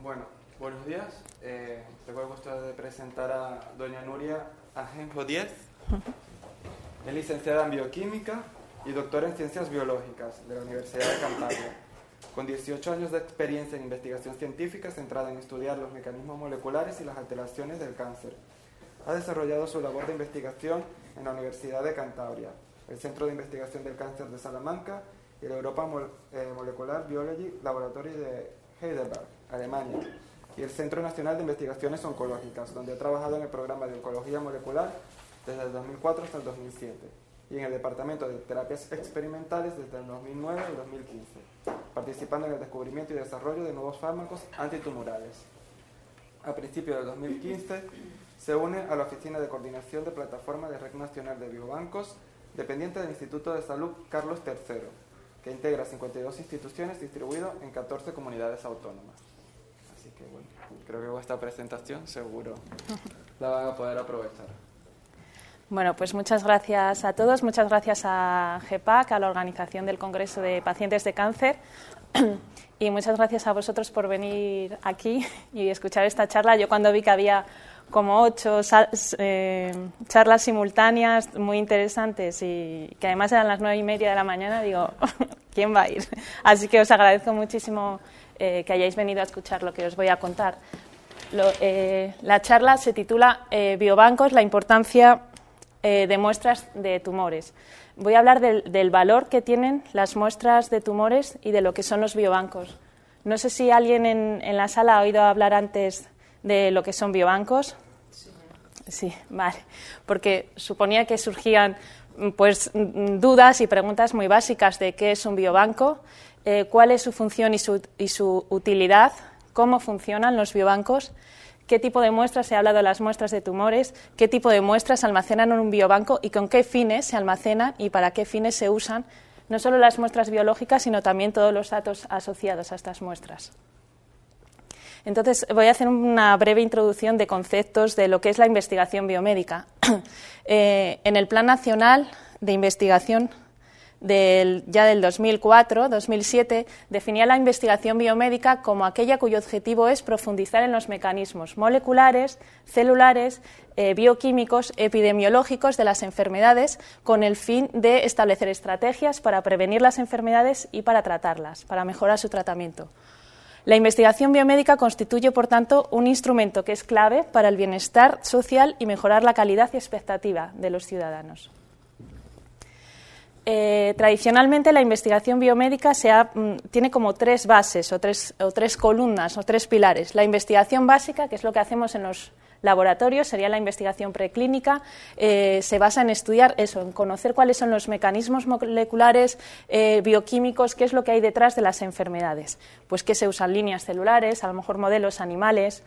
Bueno, buenos días. Tengo el gusto de presentar a doña Nuria Ajenjo Díez. Es licenciada en Bioquímica y doctora en Ciencias Biológicas de la Universidad de Cantabria, con 18 años de experiencia en investigación científica centrada en estudiar los mecanismos moleculares y las alteraciones del cáncer. Ha desarrollado su labor de investigación en la Universidad de Cantabria, el Centro de Investigación del Cáncer de Salamanca y la Europa Molecular Biology Laboratory de Heidelberg, Alemania, y el Centro Nacional de Investigaciones Oncológicas, donde ha trabajado en el programa de oncología molecular desde el 2004 hasta el 2007, y en el Departamento de Terapias Experimentales desde el 2009 al 2015, participando en el descubrimiento y desarrollo de nuevos fármacos antitumorales. A principios del 2015 se une a la Oficina de Coordinación de Plataforma de Red Nacional de Biobancos, dependiente del Instituto de Salud Carlos III, que integra 52 instituciones distribuidas en 14 comunidades autónomas. Así que bueno, creo que con esta presentación seguro la van a poder aprovechar. Bueno, pues muchas gracias a todos, muchas gracias a GEPAC, a la organización del Congreso de Pacientes de Cáncer, y muchas gracias a vosotros por venir aquí y escuchar esta charla. Yo cuando vi que había como 8 charlas simultáneas muy interesantes y que además eran las 9:30 de la mañana, digo, ¿quién va a ir? Así que os agradezco muchísimo que hayáis venido a escuchar lo que os voy a contar. La charla se titula Biobancos, la importancia de muestras de tumores. Voy a hablar del valor que tienen las muestras de tumores y de lo que son los biobancos. No sé si alguien en la sala ha oído hablar antes de lo que son biobancos. Sí, vale, porque suponía que surgían pues dudas y preguntas muy básicas de qué es un biobanco, cuál es su función y su utilidad, cómo funcionan los biobancos, qué tipo de muestras, se ha hablado de las muestras de tumores, qué tipo de muestras se almacenan en un biobanco y con qué fines se almacenan y para qué fines se usan, no solo las muestras biológicas, sino también todos los datos asociados a estas muestras. Entonces, voy a hacer una breve introducción de conceptos de lo que es la investigación biomédica. En el Plan Nacional de Investigación ya del 2004-2007, definía la investigación biomédica como aquella cuyo objetivo es profundizar en los mecanismos moleculares, celulares, bioquímicos, epidemiológicos de las enfermedades, con el fin de establecer estrategias para prevenir las enfermedades y para tratarlas, para mejorar su tratamiento. La investigación biomédica constituye, por tanto, un instrumento que es clave para el bienestar social y mejorar la calidad y expectativa de los ciudadanos. Tradicionalmente, la investigación biomédica tiene como 3 bases o tres columnas o 3 pilares. La investigación básica, que es lo que hacemos en los laboratorios, sería la investigación preclínica, se basa en estudiar eso, en conocer cuáles son los mecanismos moleculares, bioquímicos, qué es lo que hay detrás de las enfermedades. Pues que se usan líneas celulares, a lo mejor modelos animales,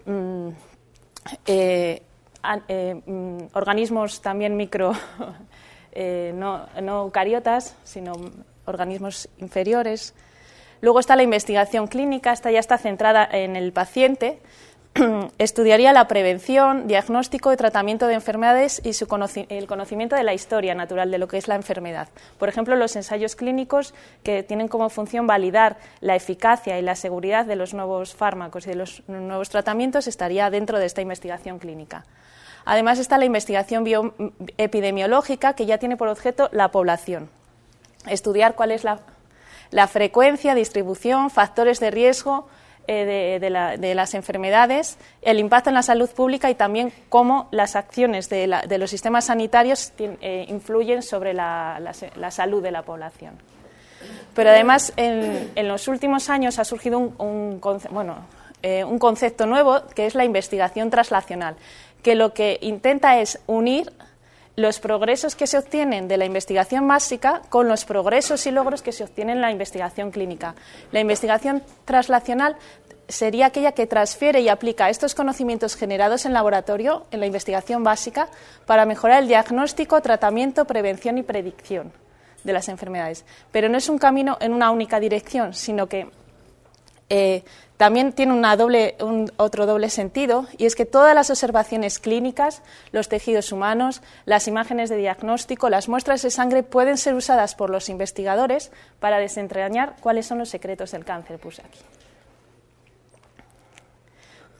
organismos también micro, no eucariotas, sino organismos inferiores. Luego está la investigación clínica, esta ya está centrada en el paciente. Estudiaría la prevención, diagnóstico y tratamiento de enfermedades y el conocimiento de la historia natural de lo que es la enfermedad. Por ejemplo, los ensayos clínicos que tienen como función validar la eficacia y la seguridad de los nuevos fármacos y de los nuevos tratamientos estaría dentro de esta investigación clínica. Además está la investigación epidemiológica, que ya tiene por objeto la población. Estudiar cuál es la frecuencia, distribución, factores de riesgo de las enfermedades, el impacto en la salud pública y también cómo las acciones de los sistemas sanitarios influyen sobre la salud de la población. Pero además, en los últimos años ha surgido un concepto nuevo, que es la investigación translacional, que lo que intenta es unir los progresos que se obtienen de la investigación básica con los progresos y logros que se obtienen en la investigación clínica. La investigación translacional sería aquella que transfiere y aplica estos conocimientos generados en laboratorio, en la investigación básica, para mejorar el diagnóstico, tratamiento, prevención y predicción de las enfermedades. Pero no es un camino en una única dirección, sino que también tiene otro doble sentido, y es que todas las observaciones clínicas, los tejidos humanos, las imágenes de diagnóstico, las muestras de sangre pueden ser usadas por los investigadores para desentrañar cuáles son los secretos del cáncer. Puse aquí.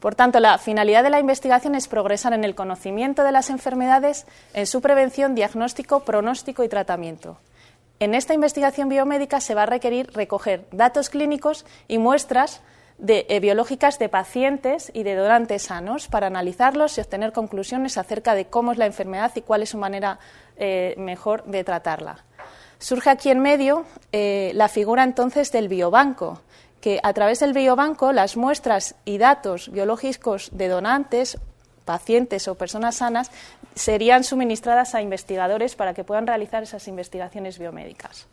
Por tanto, la finalidad de la investigación es progresar en el conocimiento de las enfermedades, en su prevención, diagnóstico, pronóstico y tratamiento. En esta investigación biomédica se va a requerir recoger datos clínicos y muestras biológicas de pacientes y de donantes sanos para analizarlos y obtener conclusiones acerca de cómo es la enfermedad y cuál es su manera mejor de tratarla. Surge aquí en medio la figura entonces del biobanco, que a través del biobanco las muestras y datos biológicos de donantes, pacientes o personas sanas serían suministradas a investigadores para que puedan realizar esas investigaciones biomédicas.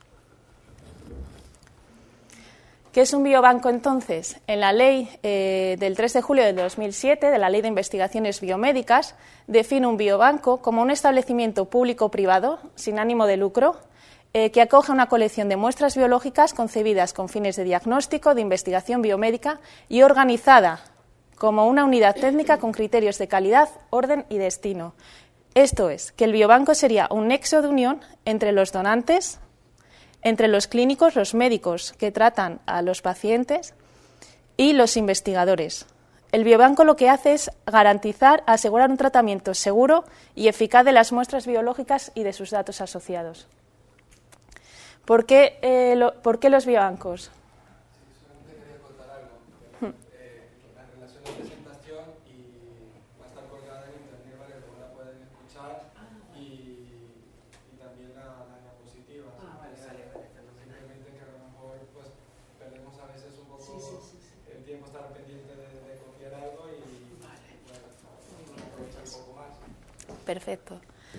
¿Qué es un biobanco entonces? En la ley del 3 de julio de 2007, de la Ley de Investigaciones Biomédicas, define un biobanco como un establecimiento público-privado sin ánimo de lucro que acoge una colección de muestras biológicas concebidas con fines de diagnóstico, de investigación biomédica y organizada como una unidad técnica con criterios de calidad, orden y destino. Esto es, que el biobanco sería un nexo de unión entre los donantes, entre los clínicos, los médicos que tratan a los pacientes y los investigadores. El biobanco lo que hace es garantizar, asegurar un tratamiento seguro y eficaz de las muestras biológicas y de sus datos asociados. ¿Por qué los biobancos? Solamente quería contar algo. La relación de presentación va a estar colgada en internet para que la puedan escuchar y también la diapositiva. Simplemente que a lo mejor pues, perdemos a veces un poco el tiempo estar pendiente de copiar algo y aprovechar un poco más. Perfecto.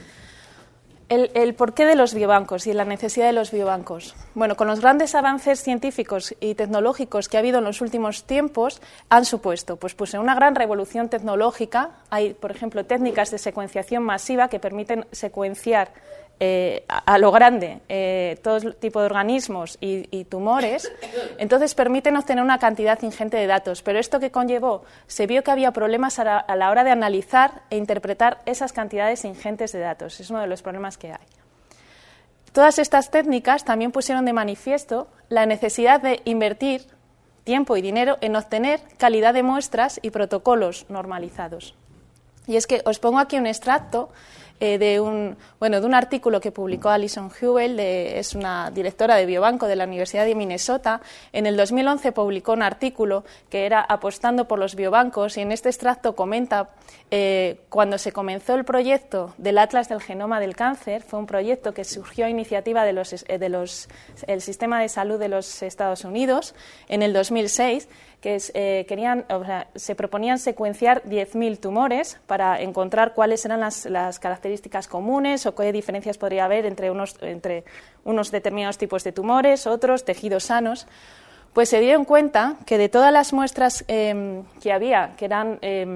El porqué de los biobancos y la necesidad de los biobancos. Bueno, con los grandes avances científicos y tecnológicos que ha habido en los últimos tiempos, han supuesto pues una gran revolución tecnológica. Hay, por ejemplo, técnicas de secuenciación masiva que permiten secuenciar a lo grande todo tipo de organismos y tumores, entonces permiten obtener una cantidad ingente de datos. Pero esto que conllevó, se vio que había problemas a la hora de analizar e interpretar esas cantidades ingentes de datos. Es uno de los problemas que hay. Todas estas técnicas también pusieron de manifiesto la necesidad de invertir tiempo y dinero en obtener calidad de muestras y protocolos normalizados. Y es que os pongo aquí un extracto de un artículo que publicó Alison Hubel, es una directora de biobanco de la Universidad de Minnesota. En el 2011 publicó un artículo que era Apostando por los biobancos, y en este extracto comenta cuando se comenzó el proyecto del Atlas del Genoma del Cáncer. Fue un proyecto que surgió a iniciativa del Sistema de Salud de los Estados Unidos en el 2006, que se proponían secuenciar 10.000 tumores para encontrar cuáles eran las características comunes o qué diferencias podría haber entre unos determinados tipos de tumores, otros, tejidos sanos. Pues se dieron cuenta que de todas las muestras que había, que eran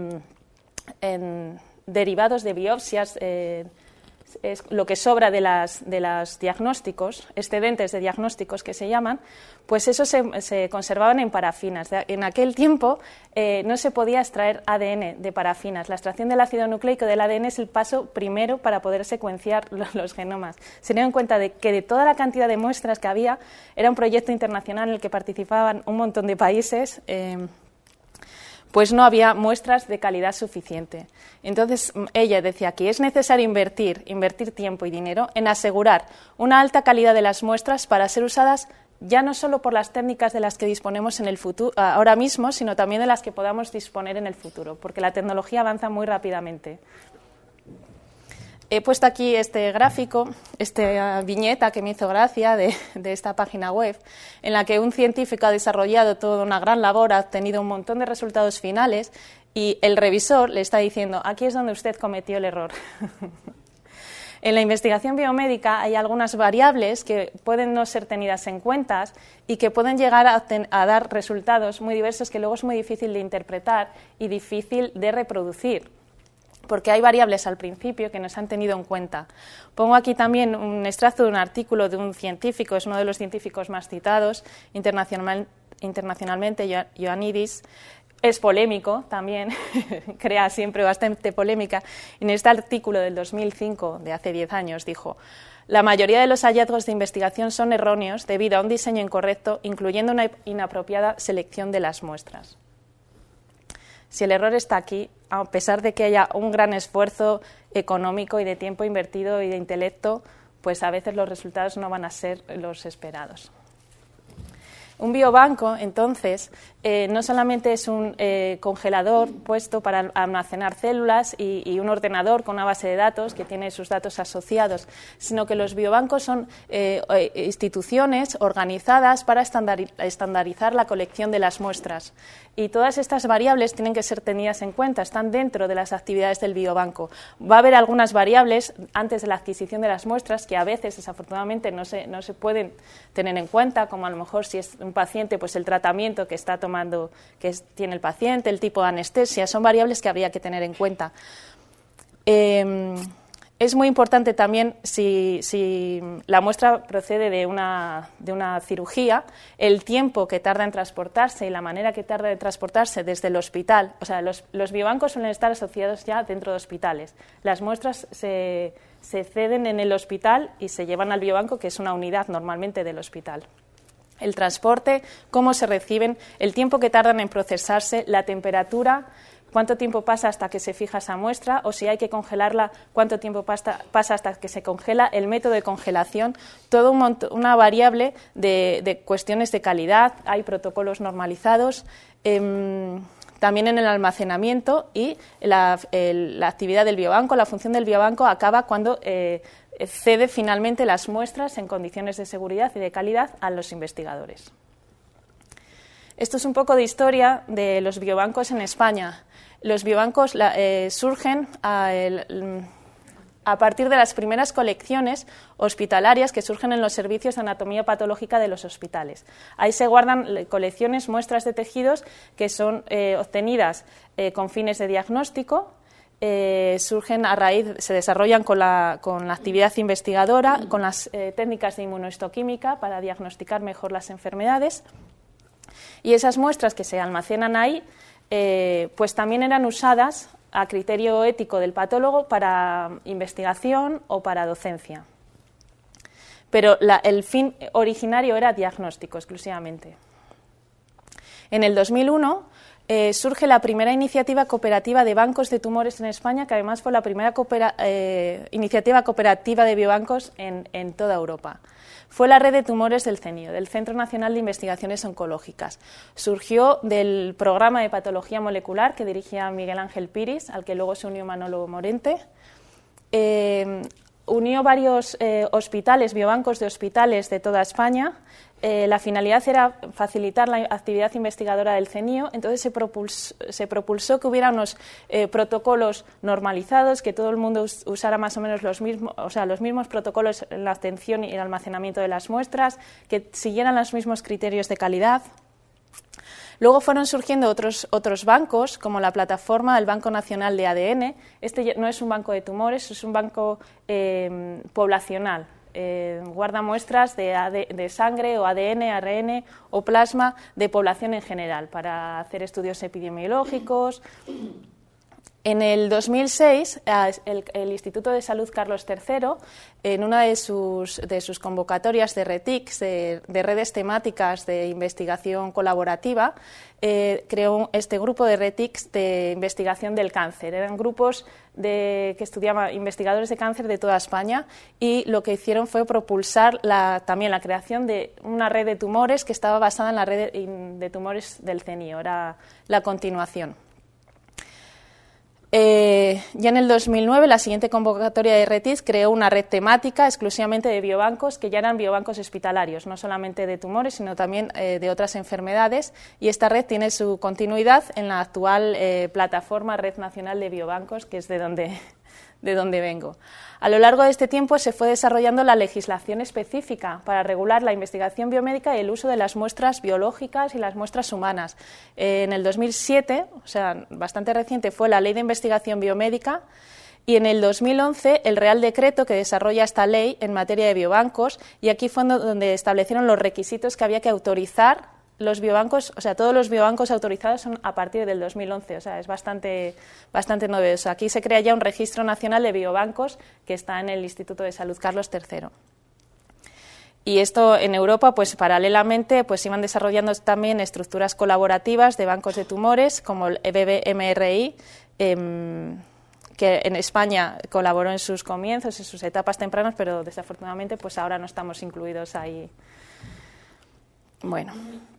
derivados de biopsias, es lo que sobra de los diagnósticos, excedentes de diagnósticos que se llaman, pues eso se conservaban en parafinas. En aquel tiempo no se podía extraer ADN de parafinas. La extracción del ácido nucleico del ADN es el paso primero para poder secuenciar los genomas. Se dieron cuenta de que de toda la cantidad de muestras que había, era un proyecto internacional en el que participaban un montón de países, pues no había muestras de calidad suficiente. Entonces, ella decía que es necesario invertir tiempo y dinero en asegurar una alta calidad de las muestras para ser usadas ya no solo por las técnicas de las que disponemos en el futuro, ahora mismo, sino también de las que podamos disponer en el futuro, porque la tecnología avanza muy rápidamente. He puesto aquí este gráfico, esta viñeta que me hizo gracia de esta página web, en la que un científico ha desarrollado toda una gran labor, ha obtenido un montón de resultados finales y el revisor le está diciendo: aquí es donde usted cometió el error. En la investigación biomédica hay algunas variables que pueden no ser tenidas en cuenta y que pueden llegar a dar resultados muy diversos que luego es muy difícil de interpretar y difícil de reproducir, porque hay variables al principio que no se han tenido en cuenta. Pongo aquí también un extracto de un artículo de un científico, es uno de los científicos más citados internacionalmente, Ioannidis. Es polémico también, crea siempre bastante polémica. En este artículo del 2005, de hace 10 años, dijo: la mayoría de los hallazgos de investigación son erróneos debido a un diseño incorrecto, incluyendo una inapropiada selección de las muestras. Si el error está aquí, a pesar de que haya un gran esfuerzo económico y de tiempo invertido y de intelecto, pues a veces los resultados no van a ser los esperados. Un biobanco, entonces, no solamente es un congelador puesto para almacenar células y un ordenador con una base de datos que tiene sus datos asociados, sino que los biobancos son instituciones organizadas para estandarizar la colección de las muestras. Y todas estas variables tienen que ser tenidas en cuenta, están dentro de las actividades del biobanco. Va a haber algunas variables antes de la adquisición de las muestras que a veces, desafortunadamente, no se pueden tener en cuenta, como a lo mejor si es un paciente, pues el tratamiento que está tomando, tiene el paciente, el tipo de anestesia, son variables que habría que tener en cuenta. Es muy importante también, si la muestra procede de una cirugía, el tiempo que tarda en transportarse y la manera que tarda en transportarse desde el hospital. O sea, los biobancos suelen estar asociados ya dentro de hospitales. Las muestras se ceden en el hospital y se llevan al biobanco, que es una unidad normalmente del hospital. El transporte, cómo se reciben, el tiempo que tardan en procesarse, la temperatura, cuánto tiempo pasa hasta que se fija esa muestra, o si hay que congelarla, cuánto tiempo pasa hasta que se congela, el método de congelación, todo una variable de cuestiones de calidad. Hay protocolos normalizados, también en el almacenamiento, y la actividad del biobanco, la función del biobanco acaba cuando cede finalmente las muestras en condiciones de seguridad y de calidad a los investigadores. Esto es un poco de historia de los biobancos en España. Los biobancos surgen a partir de las primeras colecciones hospitalarias que surgen en los servicios de anatomía patológica de los hospitales. Ahí se guardan colecciones, muestras de tejidos que son obtenidas con fines de diagnóstico. Surgen a raíz, se desarrollan con la actividad investigadora, con las técnicas de inmunohistoquímica para diagnosticar mejor las enfermedades, y esas muestras que se almacenan ahí pues también eran usadas a criterio ético del patólogo para investigación o para docencia. Pero el fin originario era diagnóstico exclusivamente. En el 2001 surge la primera iniciativa cooperativa de bancos de tumores en España, que además fue la primera iniciativa cooperativa de biobancos en toda Europa. Fue la red de tumores del CENIO, del Centro Nacional de Investigaciones Oncológicas. Surgió del programa de patología molecular que dirigía Miguel Ángel Piris, al que luego se unió Manolo Morente. Unió varios hospitales, biobancos de hospitales de toda España. La finalidad era facilitar la actividad investigadora del CENIO, entonces se propulsó que hubiera unos protocolos normalizados, que todo el mundo usara más o menos los mismos protocolos en la obtención y el almacenamiento de las muestras, que siguieran los mismos criterios de calidad. Luego fueron surgiendo otros bancos, como la plataforma del Banco Nacional de ADN. Este no es un banco de tumores, es un banco poblacional. Guarda muestras de sangre o ADN, ARN o plasma de población en general para hacer estudios epidemiológicos. En el 2006, el Instituto de Salud Carlos III, en una de sus convocatorias de RETICs, de redes temáticas de investigación colaborativa, creó este grupo de RETICs de investigación del cáncer. Eran grupos que estudiaban investigadores de cáncer de toda España, y lo que hicieron fue propulsar también la creación de una red de tumores que estaba basada en la red de tumores del CENIO, era la continuación. Ya en el 2009, la siguiente convocatoria de RETICs creó una red temática exclusivamente de biobancos, que ya eran biobancos hospitalarios, no solamente de tumores, sino también de otras enfermedades, y esta red tiene su continuidad en la actual plataforma Red Nacional de Biobancos, que es de donde vengo. A lo largo de este tiempo se fue desarrollando la legislación específica para regular la investigación biomédica y el uso de las muestras biológicas y las muestras humanas. En el 2007, o sea, bastante reciente, fue la Ley de Investigación Biomédica, y en el 2011 el Real Decreto que desarrolla esta ley en materia de biobancos, y aquí fue donde establecieron los requisitos que había que autorizar los biobancos. O sea, todos los biobancos autorizados son a partir del 2011, o sea, es bastante novedoso. Aquí se crea ya un registro nacional de biobancos que está en el Instituto de Salud Carlos III. Y esto en Europa, pues paralelamente, pues iban desarrollando también estructuras colaborativas de bancos de tumores, como el BBMRI, que en España colaboró en sus comienzos, en sus etapas tempranas, pero desafortunadamente pues ahora no estamos incluidos ahí. Bueno.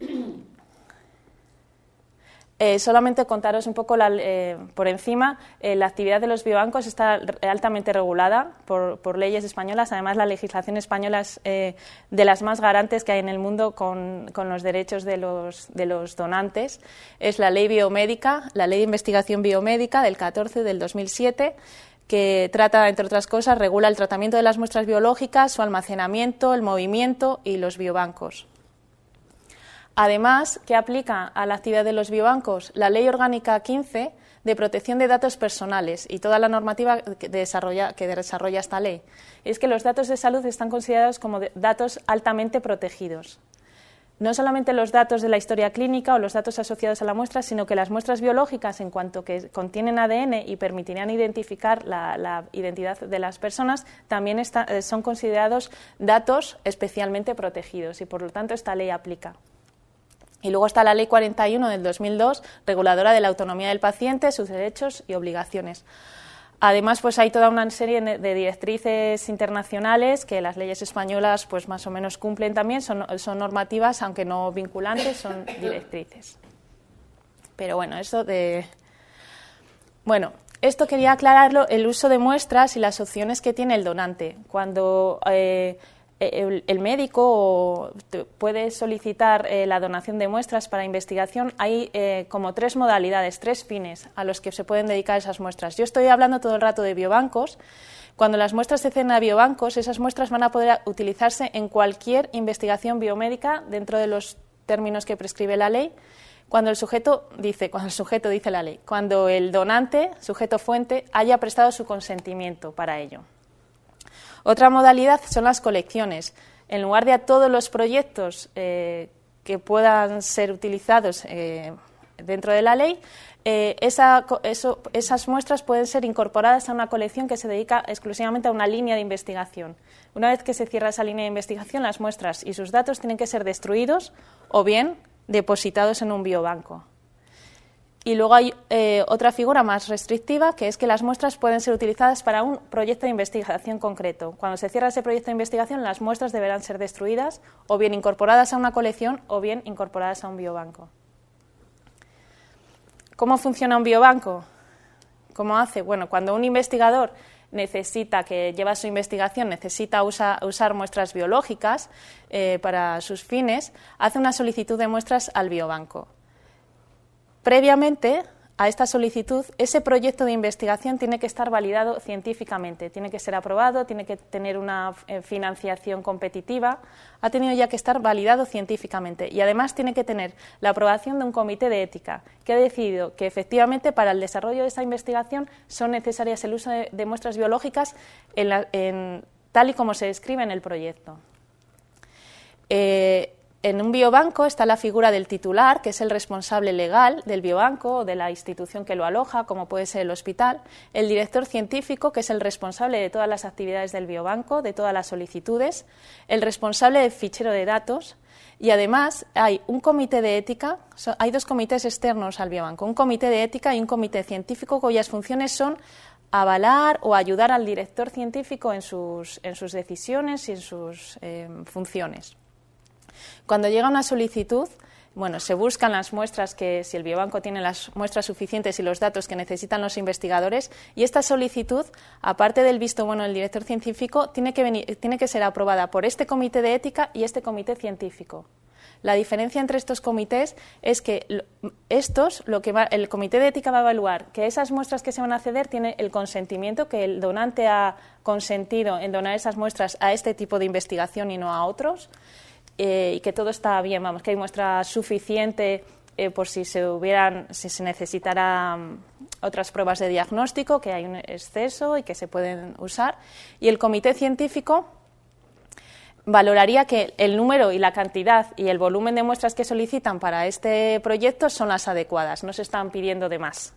Solamente contaros un poco por encima, la actividad de los biobancos está altamente regulada por leyes españolas. Además, la legislación española es de las más garantes que hay en el mundo con los derechos de los donantes. Es la ley biomédica, la ley de investigación biomédica del 14 del 2007, que trata, entre otras cosas, regula el tratamiento de las muestras biológicas, su almacenamiento, el movimiento y los biobancos. Además, ¿qué aplica a la actividad de los biobancos? La Ley Orgánica 15 de protección de datos personales y toda la normativa que desarrolla esta ley. Es que los datos de salud están considerados como datos altamente protegidos. No solamente los datos de la historia clínica o los datos asociados a la muestra, sino que las muestras biológicas, en cuanto que contienen ADN y permitirían identificar la identidad de las personas, también son considerados datos especialmente protegidos y, por lo tanto, esta ley aplica. Y luego está la Ley 41 del 2002, reguladora de la autonomía del paciente, sus derechos y obligaciones. Además, pues hay toda una serie de directrices internacionales que las leyes españolas pues más o menos cumplen también, son normativas, aunque no vinculantes, son directrices. Pero bueno, esto quería aclararlo, el uso de muestras y las opciones que tiene el donante. Cuando el médico puede solicitar la donación de muestras para investigación, hay como 3 modalidades, 3 fines a los que se pueden dedicar esas muestras. Yo estoy hablando todo el rato de biobancos. Cuando las muestras se ceden a biobancos, esas muestras van a poder utilizarse en cualquier investigación biomédica dentro de los términos que prescribe la ley. Cuando el sujeto dice la ley, cuando el donante, sujeto fuente, haya prestado su consentimiento para ello. Otra modalidad son las colecciones. En lugar de a todos los proyectos que puedan ser utilizados dentro de la ley, esas muestras pueden ser incorporadas a una colección que se dedica exclusivamente a una línea de investigación. Una vez que se cierra esa línea de investigación, las muestras y sus datos tienen que ser destruidos o bien depositados en un biobanco. Y luego hay otra figura más restrictiva, que es que las muestras pueden ser utilizadas para un proyecto de investigación concreto. Cuando se cierra ese proyecto de investigación, las muestras deberán ser destruidas o bien incorporadas a una colección o bien incorporadas a un biobanco. ¿Cómo funciona un biobanco? ¿Cómo hace? Bueno, cuando un investigador que lleva su investigación, necesita usar muestras biológicas para sus fines, hace una solicitud de muestras al biobanco. Previamente a esta solicitud, ese proyecto de investigación tiene que estar validado científicamente, tiene que ser aprobado, tiene que tener una financiación competitiva, ha tenido ya que estar validado científicamente y además tiene que tener la aprobación de un comité de ética que ha decidido que efectivamente para el desarrollo de esa investigación son necesarias el uso de muestras biológicas tal y como se describe en el proyecto. En un biobanco está la figura del titular, que es el responsable legal del biobanco o de la institución que lo aloja, como puede ser el hospital, el director científico, que es el responsable de todas las actividades del biobanco, de todas las solicitudes, el responsable del fichero de datos y además hay un comité de ética, hay 2 comités externos al biobanco, un comité de ética y un comité científico cuyas funciones son avalar o ayudar al director científico en sus decisiones y en sus funciones. Cuando llega una solicitud, se buscan las muestras, si el biobanco tiene las muestras suficientes y los datos que necesitan los investigadores, y esta solicitud, aparte del visto bueno del director científico, tiene que ser aprobada por este comité de ética y este comité científico. La diferencia entre estos comités es que el comité de ética va a evaluar que esas muestras que se van a ceder tienen el consentimiento, que el donante ha consentido en donar esas muestras a este tipo de investigación y no a otros, y que todo está bien, que hay muestra suficiente por si se necesitara otras pruebas de diagnóstico, que hay un exceso y que se pueden usar. Y el comité científico valoraría que el número y la cantidad y el volumen de muestras que solicitan para este proyecto son las adecuadas, no se están pidiendo de más.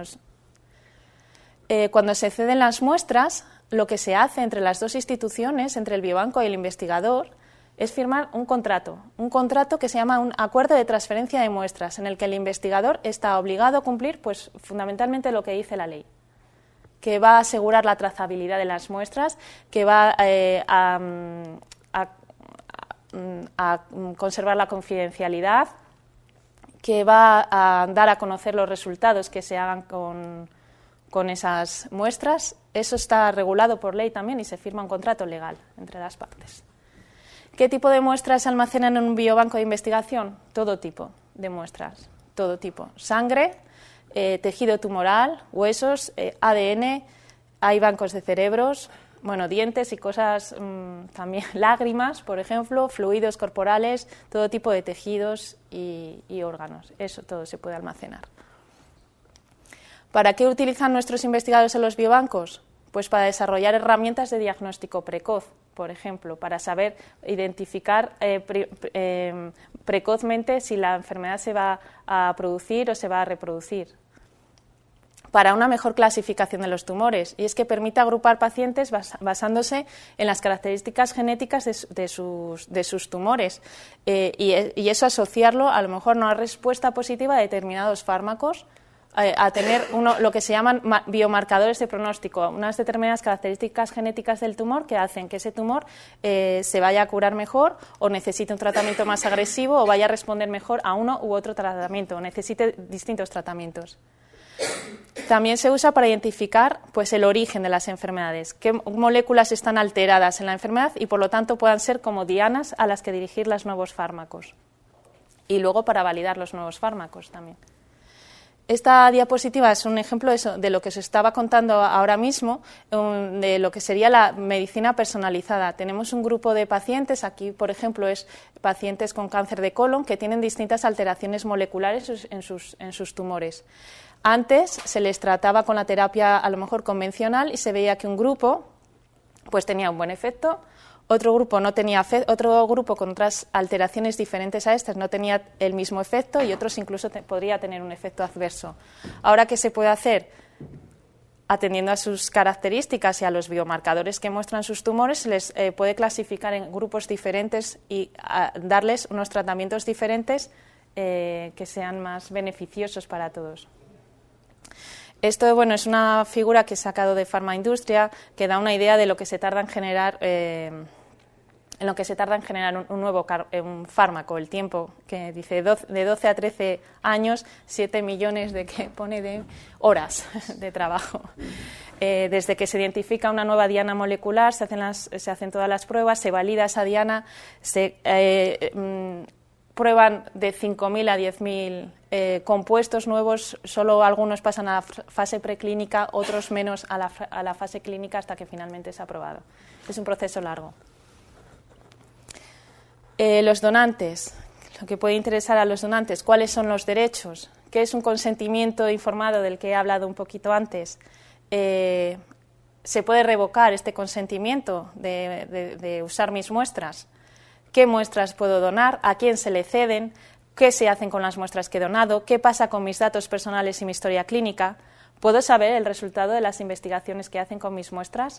Cuando se ceden las muestras, lo que se hace entre las 2 instituciones, entre el biobanco y el investigador, es firmar un contrato que se llama un acuerdo de transferencia de muestras, en el que el investigador está obligado a cumplir, pues, fundamentalmente lo que dice la ley, que va a asegurar la trazabilidad de las muestras, que va a conservar la confidencialidad, que va a dar a conocer los resultados que se hagan con esas muestras. Eso está regulado por ley también y se firma un contrato legal entre las partes. ¿Qué tipo de muestras se almacenan en un biobanco de investigación? Todo tipo de muestras, todo tipo. Sangre, tejido tumoral, huesos, ADN, hay bancos de cerebros, bueno, dientes y cosas, también lágrimas, por ejemplo, fluidos corporales, todo tipo de tejidos y órganos. Eso todo se puede almacenar. ¿Para qué utilizan nuestros investigadores en los biobancos? Pues para desarrollar herramientas de diagnóstico precoz, por ejemplo, para saber identificar precozmente si la enfermedad se va a producir o se va a reproducir. Para una mejor clasificación de los tumores, y es que permite agrupar pacientes basándose en las características genéticas de sus tumores y eso asociarlo a lo mejor a una respuesta positiva a determinados fármacos, a tener lo que se llaman biomarcadores de pronóstico, unas determinadas características genéticas del tumor que hacen que ese tumor se vaya a curar mejor o necesite un tratamiento más agresivo o vaya a responder mejor a uno u otro tratamiento o necesite distintos tratamientos. También se usa para identificar, pues, el origen de las enfermedades, qué moléculas están alteradas en la enfermedad y por lo tanto puedan ser como dianas a las que dirigir los nuevos fármacos. Y luego para validar los nuevos fármacos también. Esta diapositiva es un ejemplo de lo que os estaba contando ahora mismo, de lo que sería la medicina personalizada. Tenemos un grupo de pacientes, aquí por ejemplo es pacientes con cáncer de colon que tienen distintas alteraciones moleculares en sus tumores. Antes se les trataba con la terapia a lo mejor convencional y se veía que un grupo pues tenía un buen efecto, otro grupo no tenía otro grupo con otras alteraciones diferentes a estas no tenía el mismo efecto y otros incluso podría tener un efecto adverso. Ahora, ¿qué se puede hacer? Atendiendo a sus características y a los biomarcadores que muestran sus tumores, se les puede clasificar en grupos diferentes y darles unos tratamientos diferentes que sean más beneficiosos para todos. Esto, bueno, es una figura que he sacado de Farmaindustria que da una idea de lo que se tarda en generar un nuevo fármaco, el tiempo que dice de 12 a 13 años, 7 millones de horas de trabajo. Desde que se identifica una nueva diana molecular, se hacen todas las pruebas, se valida esa diana, se prueban de 5.000 a 10.000 compuestos nuevos, solo algunos pasan a la fase preclínica, otros menos a la fase clínica hasta que finalmente es aprobado. Es un proceso largo. Los donantes, lo que puede interesar a los donantes, ¿cuáles son los derechos? ¿Qué es un consentimiento informado del que he hablado un poquito antes? ¿Se puede revocar este consentimiento de usar mis muestras? ¿Qué muestras puedo donar? ¿A quién se le ceden? ¿Qué se hacen con las muestras que he donado? ¿Qué pasa con mis datos personales y mi historia clínica? ¿Puedo saber el resultado de las investigaciones que hacen con mis muestras?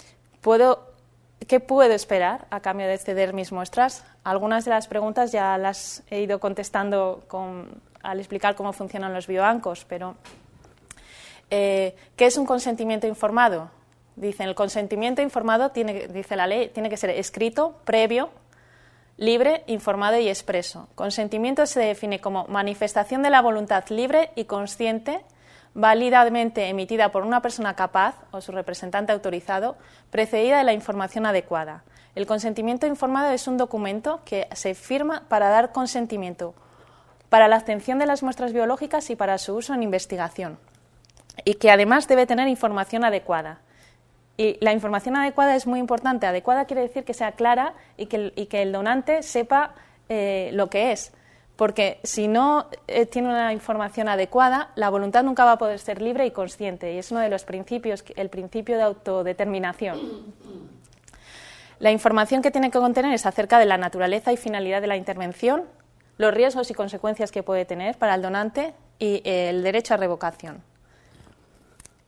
¿Qué puedo esperar a cambio de ceder mis muestras? Algunas de las preguntas ya las he ido contestando al explicar cómo funcionan los biobancos, pero ¿qué es un consentimiento informado? Dicen, el consentimiento informado, dice la ley, tiene que ser escrito, previo, libre, informado y expreso. Consentimiento se define como manifestación de la voluntad libre y consciente, válidamente emitida por una persona capaz o su representante autorizado, precedida de la información adecuada. El consentimiento informado es un documento que se firma para dar consentimiento para la obtención de las muestras biológicas y para su uso en investigación, y que además debe tener información adecuada. Y la información adecuada es muy importante. Adecuada quiere decir que sea clara y que el donante sepa lo que es. Porque si no tiene una información adecuada, la voluntad nunca va a poder ser libre y consciente. Y es uno de los principios, el principio de autodeterminación. La información que tiene que contener es acerca de la naturaleza y finalidad de la intervención, los riesgos y consecuencias que puede tener para el donante y el derecho a revocación.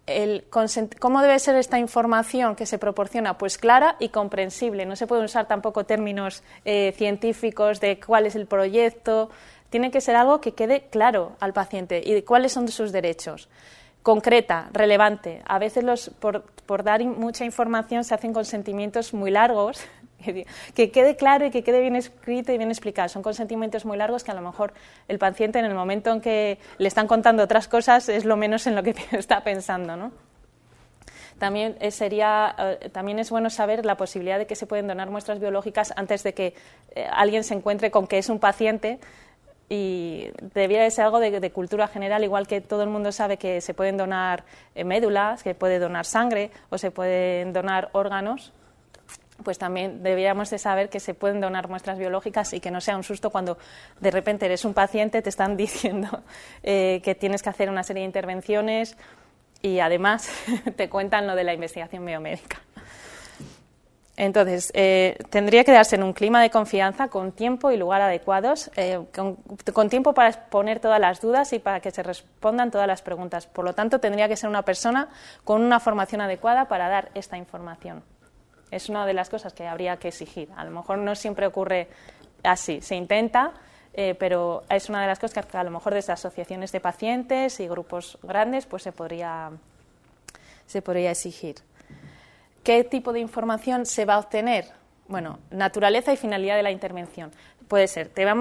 ¿Cómo debe ser esta información que se proporciona? Pues clara y comprensible. No se pueden usar tampoco términos científicos de cuál es el proyecto. Tiene que ser algo que quede claro al paciente y de cuáles son sus derechos. Concreta, relevante. A veces por dar mucha información se hacen consentimientos muy largos. Que quede claro y que quede bien escrito y bien explicado. Son consentimientos muy largos que a lo mejor el paciente en el momento en que le están contando otras cosas es lo menos en lo que está pensando, ¿no? También es bueno saber la posibilidad de que se pueden donar muestras biológicas antes de que alguien se encuentre con que es un paciente, y debería de ser algo de cultura general, igual que todo el mundo sabe que se pueden donar médulas, que puede donar sangre o se pueden donar órganos. Pues también deberíamos de saber que se pueden donar muestras biológicas y que no sea un susto cuando de repente eres un paciente, te están diciendo que tienes que hacer una serie de intervenciones y además te cuentan lo de la investigación biomédica. Entonces, tendría que darse en un clima de confianza, con tiempo y lugar adecuados, con tiempo para exponer todas las dudas y para que se respondan todas las preguntas. Por lo tanto, tendría que ser una persona con una formación adecuada para dar esta información. Es una de las cosas que habría que exigir. A lo mejor no siempre ocurre así, se intenta, pero es una de las cosas que a lo mejor desde asociaciones de pacientes y grupos grandes pues se podría exigir. ¿Qué tipo de información se va a obtener? Bueno, naturaleza y finalidad de la intervención. Puede ser, te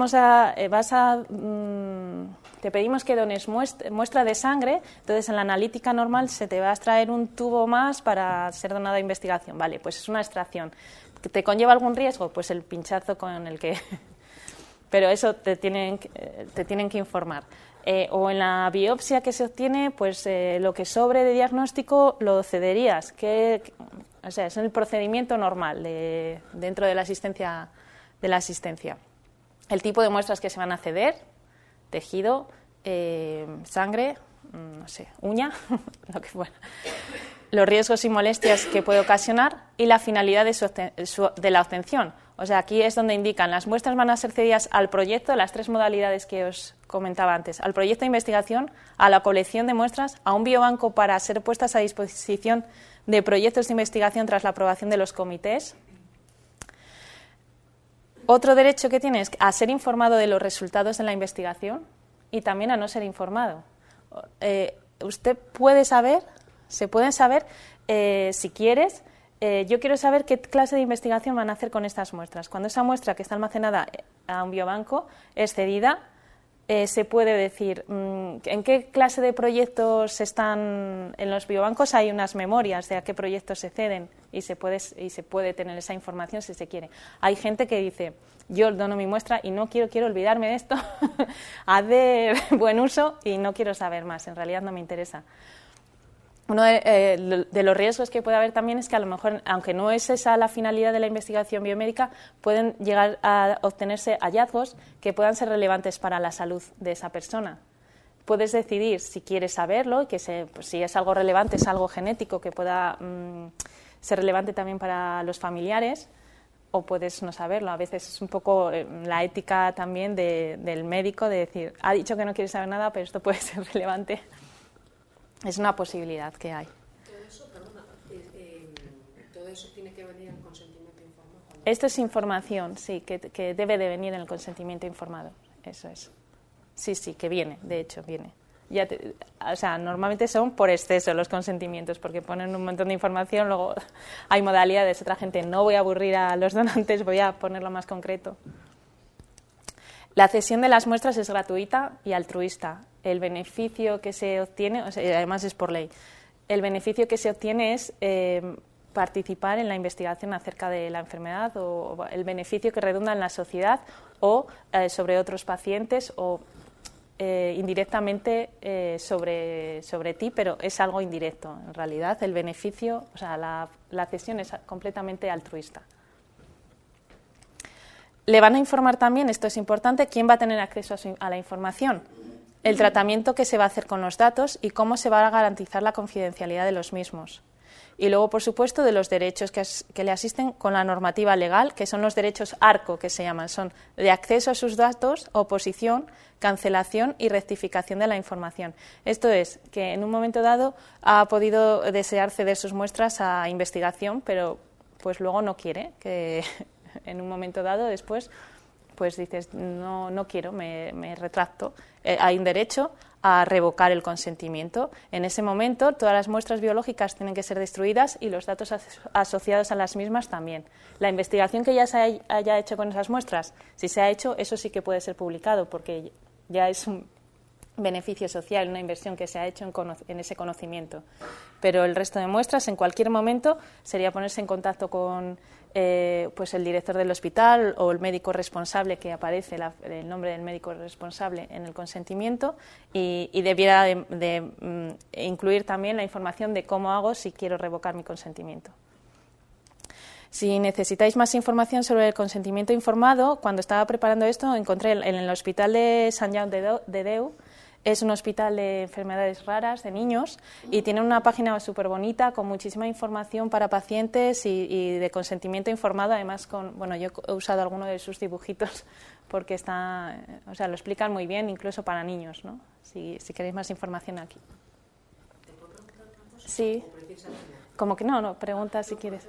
pedimos que dones muestra de sangre, entonces en la analítica normal se te va a extraer un tubo más para ser donado a investigación. Vale, pues es una extracción. ¿Te conlleva algún riesgo? Pues el pinchazo con el que... Pero eso te tienen que informar. O en la biopsia que se obtiene, pues lo que sobre de diagnóstico lo cederías. O sea, es el procedimiento normal dentro de la asistencia. El tipo de muestras que se van a ceder, tejido, sangre, no sé, uña, lo que fuera. Los riesgos y molestias que puede ocasionar y la finalidad de la obtención. O sea, aquí es donde indican las muestras van a ser cedidas al proyecto, las 3 modalidades que os comentaba antes, al proyecto de investigación, a la colección de muestras, a un biobanco para ser puestas a disposición de proyectos de investigación tras la aprobación de los comités. Otro derecho que tiene es a ser informado de los resultados de la investigación y también a no ser informado. Usted puede saber, se pueden saber, si quieres, yo quiero saber qué clase de investigación van a hacer con estas muestras. Cuando esa muestra que está almacenada a un biobanco es cedida, se puede decir en qué clase de proyectos están. En los biobancos hay unas memorias de a qué proyectos se ceden y se puede tener esa información si se quiere. Hay gente que dice, yo dono mi muestra y no quiero olvidarme de esto, hacer buen uso y no quiero saber más, en realidad no me interesa. Uno de los riesgos que puede haber también es que a lo mejor, aunque no es esa la finalidad de la investigación biomédica, pueden llegar a obtenerse hallazgos que puedan ser relevantes para la salud de esa persona. Puedes decidir si quieres saberlo y que pues, si es algo relevante, es algo genético que pueda ser relevante también para los familiares, o puedes no saberlo. A veces es un poco la ética también del médico de decir, ha dicho que no quiere saber nada, pero esto puede ser relevante. Es una posibilidad que hay. Todo eso tiene que venir en el consentimiento informado. Esto es información, sí, que debe de venir en el consentimiento informado. Eso es. Sí, que viene, de hecho, viene. O sea, normalmente son por exceso los consentimientos, porque ponen un montón de información, luego hay modalidades. Otra gente, no voy a aburrir a los donantes, voy a ponerlo más concreto. La cesión de las muestras es gratuita y altruista. El beneficio que se obtiene, o sea, además es por ley, el beneficio que se obtiene es participar en la investigación acerca de la enfermedad o el beneficio que redunda en la sociedad o sobre otros pacientes o indirectamente sobre ti, pero es algo indirecto. En realidad, el beneficio, o sea, la cesión es completamente altruista. Le van a informar también, esto es importante, quién va a tener acceso a la información, el tratamiento que se va a hacer con los datos y cómo se va a garantizar la confidencialidad de los mismos. Y luego, por supuesto, de los derechos que le asisten con la normativa legal, que son los derechos ARCO, que se llaman, son de acceso a sus datos, oposición, cancelación y rectificación de la información. Esto es, que en un momento dado ha podido desear ceder sus muestras a investigación, pero pues luego no quiere, que en un momento dado después pues dices, no quiero, me retracto. Hay un derecho a revocar el consentimiento. En ese momento, todas las muestras biológicas tienen que ser destruidas y los datos asociados a las mismas también. La investigación que ya se haya hecho con esas muestras, si se ha hecho, eso sí que puede ser publicado, porque ya es un beneficio social, una inversión que se ha hecho en ese conocimiento. Pero el resto de muestras, en cualquier momento, sería ponerse en contacto con pues el director del hospital o el médico responsable, que aparece el nombre del médico responsable en el consentimiento, y debiera de incluir también la información de cómo hago si quiero revocar mi consentimiento. Si necesitáis más información sobre el consentimiento informado, cuando estaba preparando esto encontré en el Hospital de Sant Jaume de Déu. Es un hospital de enfermedades raras de niños y tiene una página súper bonita con muchísima información para pacientes y de consentimiento informado. Además, yo he usado alguno de sus dibujitos porque lo explican muy bien, incluso para niños, ¿no? Si queréis más información aquí. ¿Te puedo preguntar otra cosa? Sí. Como que no, pregunta si quieres.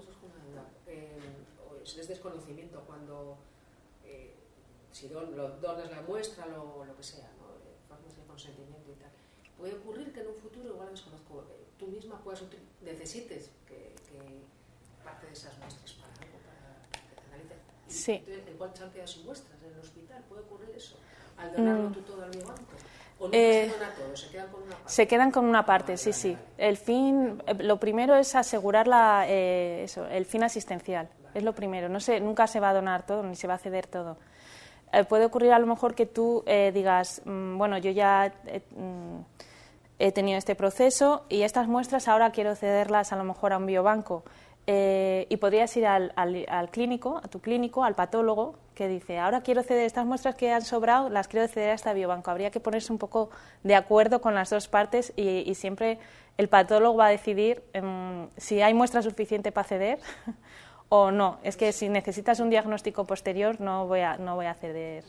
Es desconocimiento cuando si donas la muestra o lo que sea, ¿no? Formas de consentimiento y tal. Puede ocurrir que en un futuro, igual desconozco, tú misma necesites que parte de esas muestras para algo, para que te analicen. Sí. Entonces, igual chanceas muestras en el hospital, ¿puede ocurrir eso? Al donarlo tú todo al biobanco. ¿O no se dona todo? ¿Se quedan con una parte? Se quedan con una parte, sí. El fin, lo primero es asegurar el fin asistencial. Es lo primero. Nunca se va a donar todo, ni se va a ceder todo. Puede ocurrir a lo mejor que tú digas, yo ya he tenido este proceso y estas muestras ahora quiero cederlas a lo mejor a un biobanco. Y podrías ir al clínico, a tu clínico, al patólogo, que dice, ahora quiero ceder estas muestras que han sobrado, las quiero ceder a este biobanco. Habría que ponerse un poco de acuerdo con las dos partes y siempre el patólogo va a decidir si hay muestra suficiente para ceder o no. Es que si necesitas un diagnóstico posterior no voy a ceder.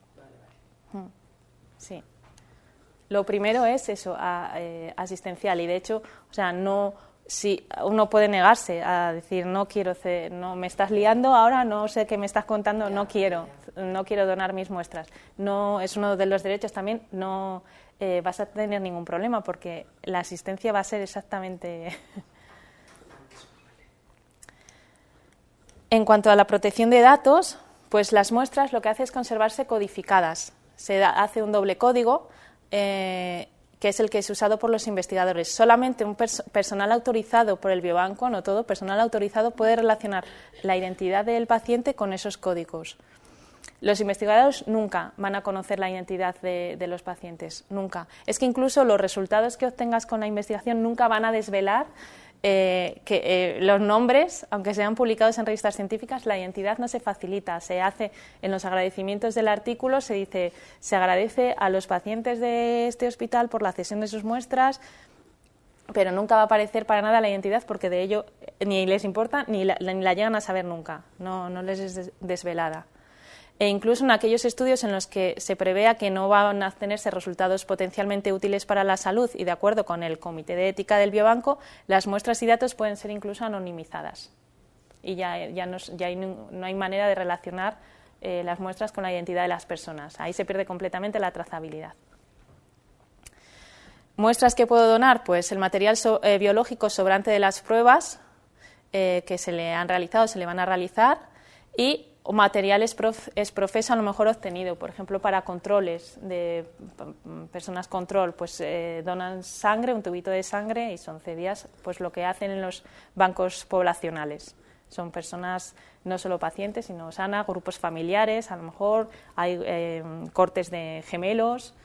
Sí. Lo primero es eso, asistencial, y de hecho, si uno puede negarse a decir no quiero, no me estás liando ahora, no sé qué me estás contando, no quiero donar mis muestras. No es uno de los derechos también, no vas a tener ningún problema porque la asistencia va a ser exactamente. En cuanto a la protección de datos, pues las muestras lo que hace es conservarse codificadas. Se hace un doble código que es el que es usado por los investigadores. Solamente un personal autorizado por el biobanco, no todo, personal autorizado puede relacionar la identidad del paciente con esos códigos. Los investigadores nunca van a conocer la identidad de los pacientes, nunca. Es que incluso los resultados que obtengas con la investigación nunca van a desvelar los nombres, aunque sean publicados en revistas científicas, la identidad no se facilita. Se hace en los agradecimientos del artículo, se dice, se agradece a los pacientes de este hospital por la cesión de sus muestras, pero nunca va a aparecer para nada la identidad porque de ello ni les importa ni la llegan a saber nunca, no les es desvelada. E incluso en aquellos estudios en los que se prevea que no van a obtenerse resultados potencialmente útiles para la salud y de acuerdo con el Comité de Ética del Biobanco, las muestras y datos pueden ser incluso anonimizadas. Y no hay manera de relacionar las muestras con la identidad de las personas. Ahí se pierde completamente la trazabilidad. ¿Muestras que puedo donar? Pues el material biológico sobrante de las pruebas que se le han realizado, se le van a realizar, y o material exprofeso a lo mejor obtenido, por ejemplo, para controles de personas control, pues donan sangre, un tubito de sangre y son cedidas, pues lo que hacen en los bancos poblacionales. Son personas, no solo pacientes, sino sanas, grupos familiares, a lo mejor hay cortes de gemelos.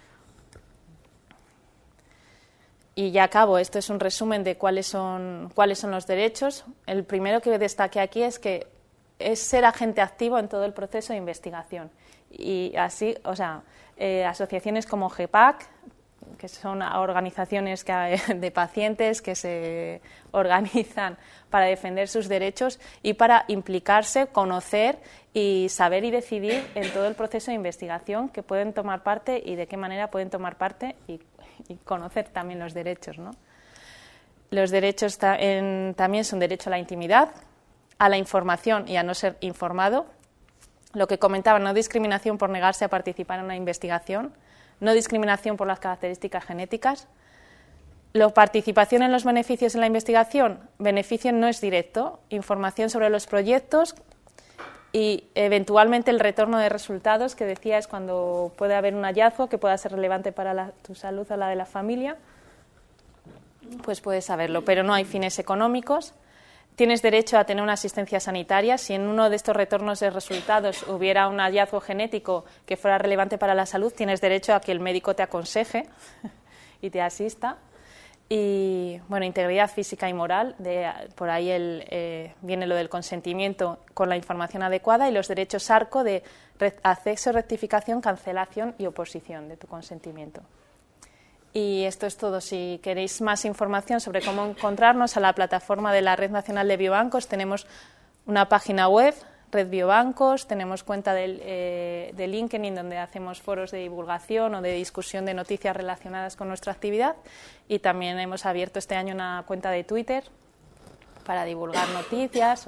Y ya acabo, esto es un resumen de cuáles son los derechos. El primero que destaqué aquí es que es ser agente activo en todo el proceso de investigación. Y así, asociaciones como GEPAC que son organizaciones de pacientes que se organizan para defender sus derechos y para implicarse, conocer y saber y decidir en todo el proceso de investigación que pueden tomar parte y de qué manera pueden tomar parte y conocer también los derechos, ¿no? Los derechos también son derecho a la intimidad, a la información y a no ser informado. Lo que comentaba, no discriminación por negarse a participar en una investigación, no discriminación por las características genéticas. La participación en los beneficios en la investigación, beneficio no es directo, información sobre los proyectos y eventualmente el retorno de resultados, que decía es cuando puede haber un hallazgo que pueda ser relevante para tu salud o la de la familia, pues puedes saberlo, pero no hay fines económicos. Tienes derecho a tener una asistencia sanitaria. Si en uno de estos retornos de resultados hubiera un hallazgo genético que fuera relevante para la salud, tienes derecho a que el médico te aconseje y te asista. Y, bueno, integridad física y moral, por ahí viene lo del consentimiento con la información adecuada y los derechos ARCO de acceso, rectificación, cancelación y oposición de tu consentimiento. Y esto es todo. Si queréis más información sobre cómo encontrarnos a la plataforma de la Red Nacional de Biobancos, tenemos una página web, Red Biobancos, tenemos cuenta de LinkedIn donde hacemos foros de divulgación o de discusión de noticias relacionadas con nuestra actividad y también hemos abierto este año una cuenta de Twitter para divulgar noticias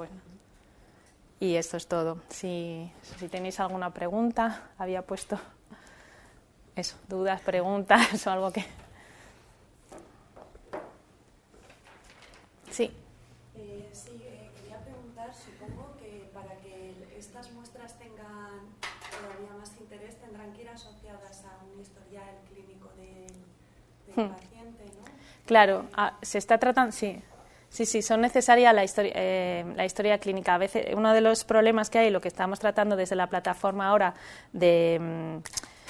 y esto es todo. Si tenéis alguna pregunta, había puesto eso, dudas, preguntas o algo que... Sí. Quería preguntar, supongo que para que estas muestras tengan todavía más interés tendrán que ir asociadas a un historial clínico del paciente, ¿no? Claro, se está tratando, sí, son necesarias la historia clínica. A veces uno de los problemas que hay, lo que estamos tratando desde la plataforma ahora de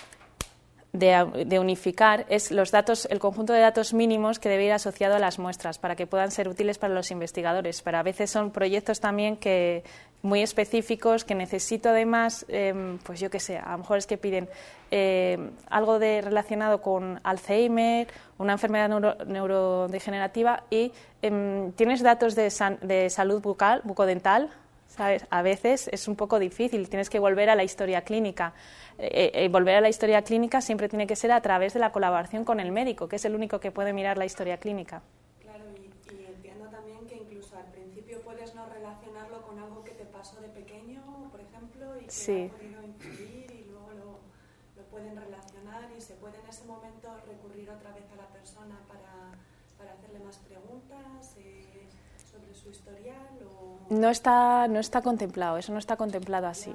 unificar es los datos, el conjunto de datos mínimos que debe ir asociado a las muestras para que puedan ser útiles para los investigadores. Pero a veces son proyectos también muy específicos que necesito además, pues yo qué sé, a lo mejor es que piden algo relacionado con Alzheimer, una enfermedad neurodegenerativa y tienes datos de salud bucodental, ¿sabes? A veces es un poco difícil, tienes que volver a la historia clínica. Volver a la historia clínica siempre tiene que ser a través de la colaboración con el médico, que es el único que puede mirar la historia clínica. Claro, y entiendo también que incluso al principio puedes no relacionarlo con algo que te pasó de pequeño, por ejemplo, y que sí. ha podido influir y luego lo pueden relacionar y se puede en ese momento recurrir otra vez a la persona para hacerle más preguntas sobre su historial. No está contemplado, eso no está contemplado así.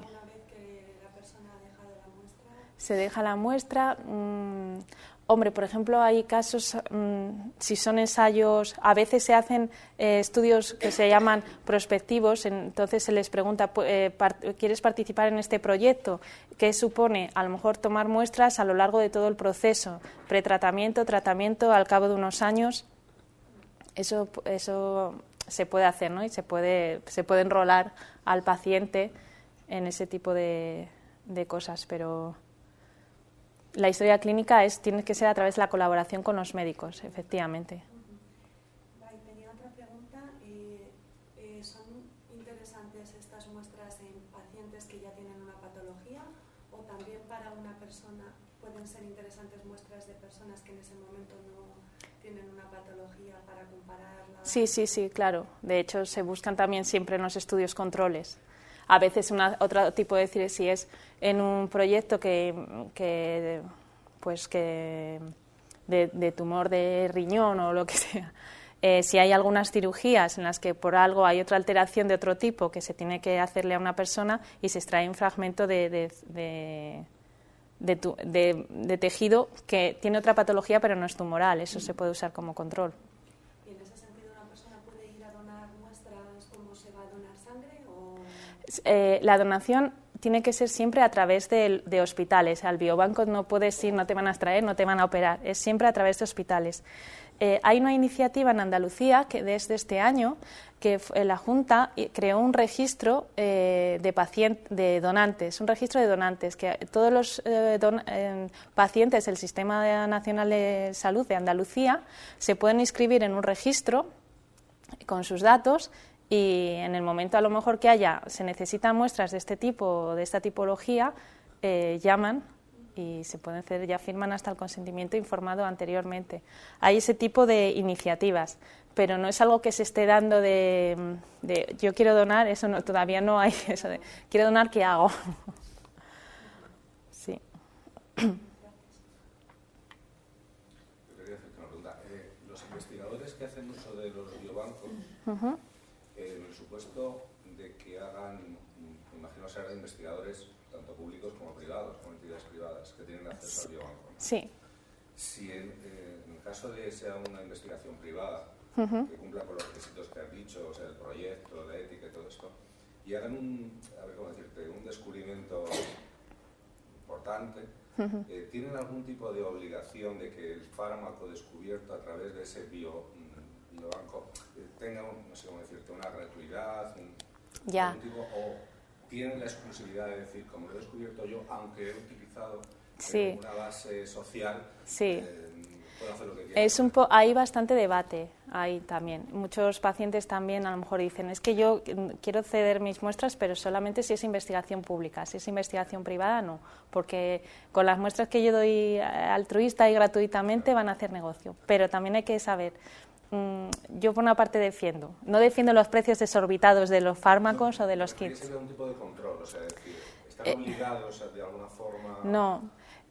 Se deja la muestra. Hombre, por ejemplo, hay casos, si son ensayos, a veces se hacen estudios que se llaman prospectivos, entonces se les pregunta, ¿quieres participar en este proyecto? ¿Qué supone? A lo mejor tomar muestras a lo largo de todo el proceso, pretratamiento, tratamiento, al cabo de unos años. Eso se puede hacer, ¿no? Y se puede enrolar al paciente en ese tipo de cosas, pero... La historia clínica tiene que ser a través de la colaboración con los médicos, efectivamente. Vale, tenía otra pregunta. ¿Son interesantes estas muestras en pacientes que ya tienen una patología o también para una persona pueden ser interesantes muestras de personas que en ese momento no tienen una patología para compararla? Sí, claro. De hecho, se buscan también siempre en los estudios controles. A veces otro tipo de decir si es en un proyecto de tumor de riñón o lo que sea. Si hay algunas cirugías en las que por algo hay otra alteración de otro tipo que se tiene que hacerle a una persona y se extrae un fragmento de tejido que tiene otra patología pero no es tumoral, eso se puede usar como control. ¿La donación tiene que ser siempre a través de hospitales. Al biobanco no puedes ir, no te van a extraer, no te van a operar, es siempre a través de hospitales. Hay una iniciativa en Andalucía que desde este año que la Junta creó un registro de donantes, un registro de donantes, que todos los pacientes del Sistema Nacional de Salud de Andalucía se pueden inscribir en un registro con sus datos y en el momento a lo mejor que se necesitan muestras de este tipo, de esta tipología, llaman y se pueden hacer, ya firman hasta el consentimiento informado anteriormente. Hay ese tipo de iniciativas, pero no es algo que se esté dando de yo quiero donar, eso no, todavía no hay eso de quiero donar, ¿qué hago? Sí. Yo quería hacerte una pregunta. Los investigadores que hacen uso de los biobancos, en el supuesto de que hagan, me imagino serán investigadores tanto públicos como privados, como entidades privadas que tienen acceso al biobanco, ¿no? Sí. Si en el caso de que sea una investigación privada, que cumpla con los requisitos que has dicho, o sea, el proyecto, la ética y todo esto, y hagan un descubrimiento importante, ¿tienen algún tipo de obligación de que el fármaco descubierto a través de ese biobanco tenga, no sé cómo decirte, una gratuidad, algún tipo, o tienen la exclusividad de decir, como lo he descubierto yo, aunque he utilizado una base social, puedo hacer lo que quiera? Hay bastante debate ahí también. Muchos pacientes también a lo mejor dicen, es que yo quiero ceder mis muestras, pero solamente si es investigación pública, si es investigación privada no, porque con las muestras que yo doy altruista y gratuitamente van a hacer negocio. Pero también hay que saber, yo por una parte no defiendo los precios desorbitados de los fármacos o de los kits. ¿Sería un tipo de control? O sea, decir, ¿están obligados de alguna forma? No.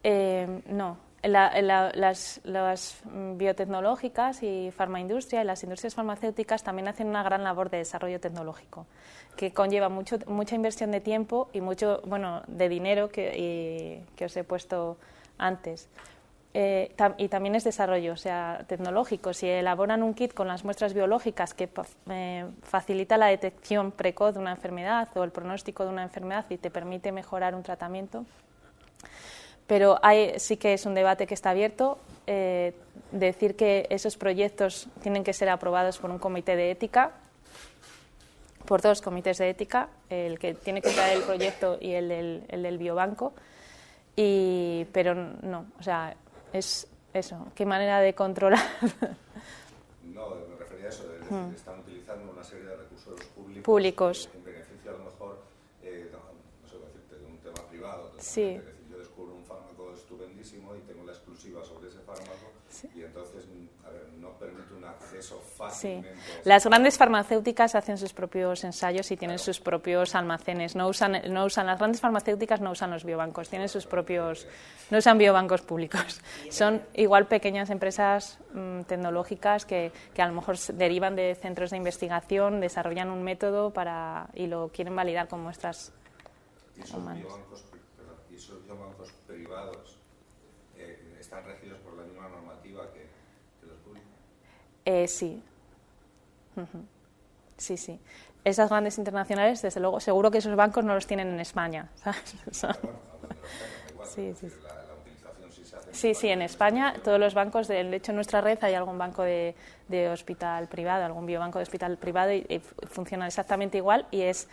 Las biotecnológicas y farmaindustria y las industrias farmacéuticas también hacen una gran labor de desarrollo tecnológico que conlleva mucha inversión de tiempo y mucho de dinero que os he puesto antes. Y también es desarrollo, o sea, tecnológico. Si elaboran un kit con las muestras biológicas que facilita la detección precoz de una enfermedad o el pronóstico de una enfermedad y te permite mejorar un tratamiento. Pero sí que es un debate que está abierto. Decir que esos proyectos tienen que ser aprobados por un comité de ética, por 2 comités de ética, el que tiene que traer el proyecto y el del biobanco. Pero no, o sea, es eso. ¿Qué manera de controlar? No, me refería a eso, de decir, están utilizando una serie de recursos públicos. En beneficio a lo mejor, no sé cómo decirte, de un tema privado. Sí. Es decir, yo descubro un fármaco estupendísimo y tengo la exclusiva sobre ese fármaco, y entonces, no permite un acceso fácilmente. Sí. Las grandes farmacéuticas hacen sus propios ensayos y tienen sus propios almacenes. Las grandes farmacéuticas no usan los biobancos, tienen sus propios, no usan biobancos públicos. Son igual pequeñas empresas tecnológicas que a lo mejor derivan de centros de investigación, desarrollan un método y lo quieren validar con muestras humanas. ¿Y esos biobancos privados están regidos por la misma normativa que los públicos? Sí. Sí. Esas grandes internacionales, desde luego, seguro que esos bancos no los tienen en España, ¿sabes? Sí, en España todos los bancos, de hecho en nuestra red hay algún banco de hospital privado, algún biobanco de hospital privado y funciona exactamente igual y es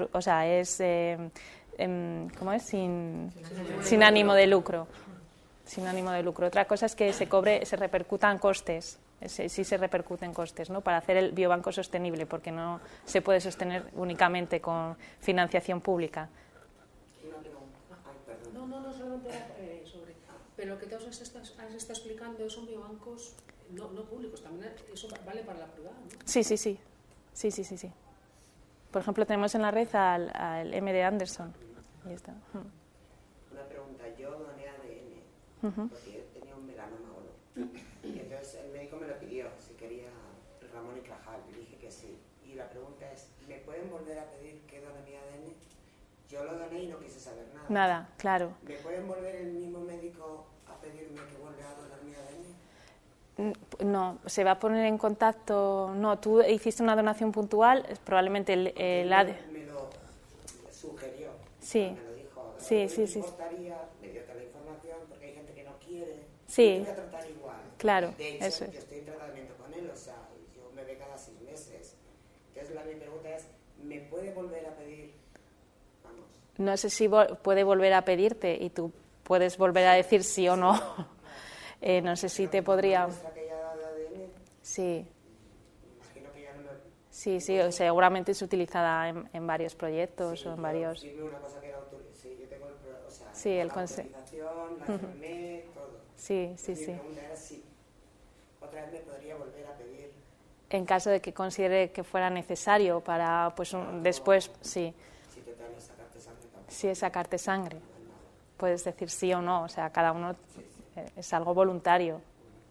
¿cómo es? Sin ánimo de lucro. Sin ánimo de lucro. Otra cosa es que se repercutan costes. Sí se repercuten costes, ¿no? Para hacer el biobanco sostenible, porque no se puede sostener únicamente con financiación pública. Una pregunta. No, solamente sobre... Pero lo que te has estado explicando son biobancos no públicos, también eso vale para la privada, ¿no? Sí. Por ejemplo, tenemos en la red al MD Anderson. Ahí está. Una pregunta. Yo doné ADN porque yo tenía un melanoma gordo. Y entonces el médico me lo pidió, si quería Ramón y Cajal. Y dije que sí. Y la pregunta es, ¿me pueden volver a pedir que done mi ADN? Yo lo doné y no quise saber nada. Nada, claro. ¿Me pueden volver el mismo médico a pedirme que vuelva a donar mi ADN? No, se va a poner en contacto. No, tú hiciste una donación puntual, probablemente el ADN. Me lo sugirió. Sí. Me lo Sí, sí, me sí. importaría, me dio toda la información, porque hay gente que no quiere. Sí. Yo voy a tratar igual. Claro, de hecho, eso es. yo estoy en tratamiento con él, o sea, yo me ve cada 6 meses. Entonces, mi pregunta es, ¿me puede volver a pedir? Vamos. No sé si puede volver a pedirte y tú puedes volver a decir sí o no. No sé si te podría... Que ya da de ADN, Sí. imagino que ya no me... Sí, sí, seguramente es utilizada en varios proyectos o en varios... Sí, una cosa que era sí, yo tengo o sea, Sí, el la autorización, la firmé, todo. Sí, sí, sí. Mi pregunta era si otra vez me podría volver a pedir. En caso de que considere que fuera necesario para, pues, después, sí. Si te dan a sacarte sangre tampoco. Sí, es sacarte sangre. Puedes decir sí o no, o sea, cada uno es algo voluntario.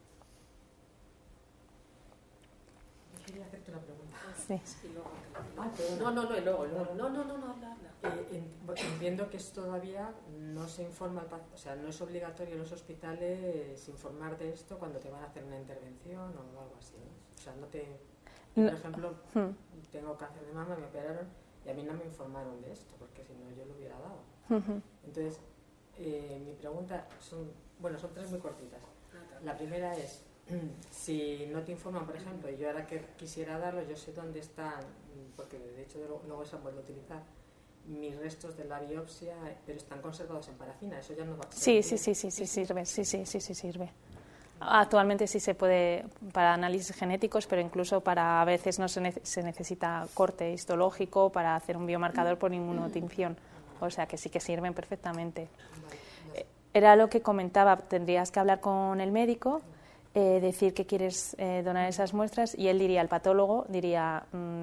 Quería hacerte una pregunta. Sí. Y luego, No, habla. Entiendo que todavía no se informa, o sea, no es obligatorio en los hospitales informar de esto cuando te van a hacer una intervención o algo así, ¿no? O sea, no te... Por ejemplo, tengo cáncer de mama, me operaron y a mí no me informaron de esto, porque si no yo lo hubiera dado. Entonces, mi pregunta son 3 muy cortitas. La primera es, si no te informan, por ejemplo, y yo ahora que quisiera darlo, yo sé dónde están, porque de hecho luego se han vuelto a utilizar mis restos de la biopsia, pero están conservados en parafina, eso ya no va a ser. Sí, sirve, sí, sirve. Actualmente sí se puede para análisis genéticos, pero incluso para a veces no se necesita corte histológico para hacer un biomarcador por inmunotinción, o sea que sí que sirven perfectamente. Era lo que comentaba, tendrías que hablar con el médico, decir que quieres donar esas muestras y él diría, el patólogo diría...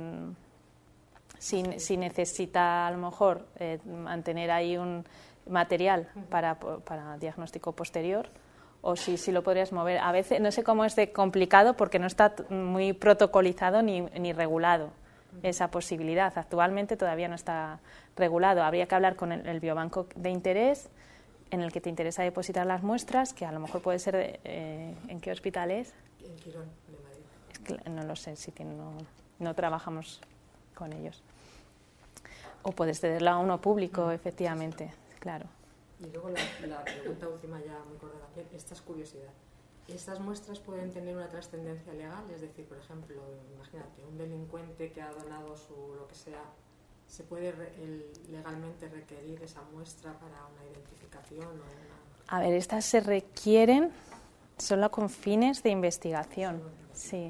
Si necesita a lo mejor mantener ahí un material para diagnóstico posterior o si lo podrías mover. A veces no sé cómo es de complicado porque no está muy protocolizado ni regulado esa posibilidad. Actualmente todavía no está regulado. Habría que hablar con el biobanco de interés en el que te interesa depositar las muestras, que a lo mejor puede ser ¿en qué hospital es? En Quirón, de Madrid. Es que no lo sé, si no trabajamos con ellos. O puedes cederla a uno público, efectivamente, claro. Y luego la pregunta última ya muy corta, esta es curiosidad. ¿Estas muestras pueden tener una trascendencia legal? Es decir, por ejemplo, imagínate, un delincuente que ha donado lo que sea, ¿se puede legalmente requerir esa muestra para una identificación? A ver, estas se requieren solo con fines de investigación. Sí.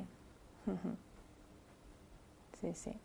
Sí.